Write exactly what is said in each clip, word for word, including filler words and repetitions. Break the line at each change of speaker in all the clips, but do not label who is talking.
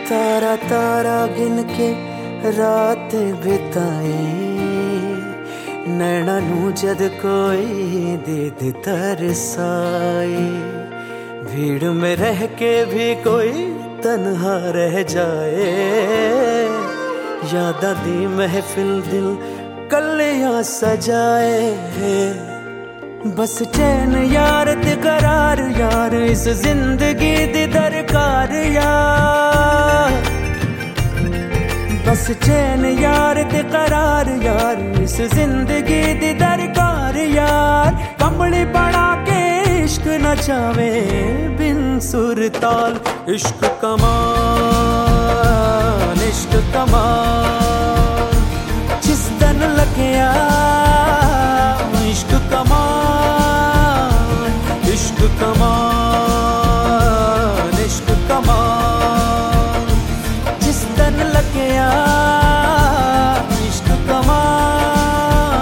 तारा तारा गिन के रात बिताए, नैना नू जद कोई दीद तरसाए, भीड़ में रह के भी कोई तन्हा रह जाए, यादा दी महफिल दिल कलियां सजाए। बस चैन यार ते करार यार इस जिंदगी दी दरकार यार, बस चैन यार ते करार यार इस जिंदगी दी दरकार यार। कमली बना के इश्क नचावे बिन सुर ताल, इश्क कमाल इश्क कमाल जिस दिन लग्या, इश्क कमाल इश्क कमाल इश्क कमाल जिस दिन लग्या, इश्क कमाल।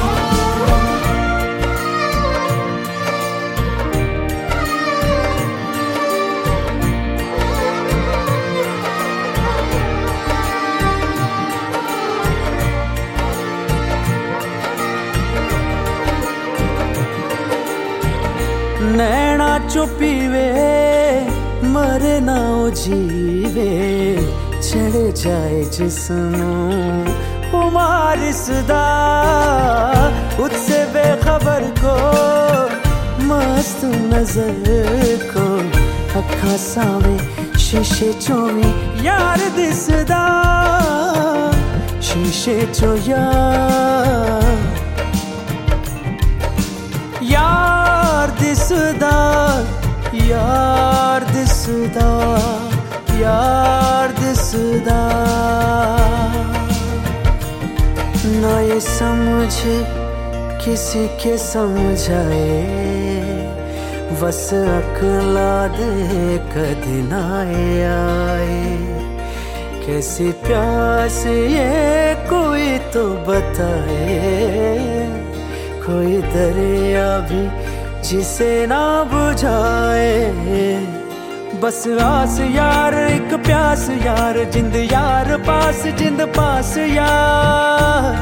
नैना चुपीवे मरे ना जीवे, चढ़ जाए जिस्मों उमार सदा, उससे बेखबर को मस्त नजर को अखा सावे शीशे चोवी यार दिसदा, शीशे चो यार यार दिसदा यार दिसदा यार दिसदा। ना ये समझ किसी के समझाए, बस अकला दे कदी ना आए, कैसी प्यास ये कोई तो बताए, कोई दरिया भी जिसे ना बुझाए। बस आस यार एक प्यास यार जिंद यार पास जिंद पास यार,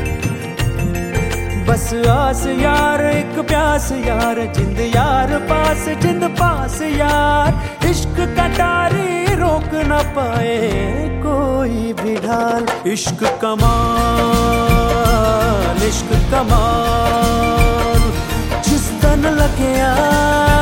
बस आस यार एक प्यास यार जिंद यार पास जिंद पास यार। इश्क कटारी रोक न पाए कोई भी ढाल, इश्क कमाल इश्क कमाल जिस दिन लग्या।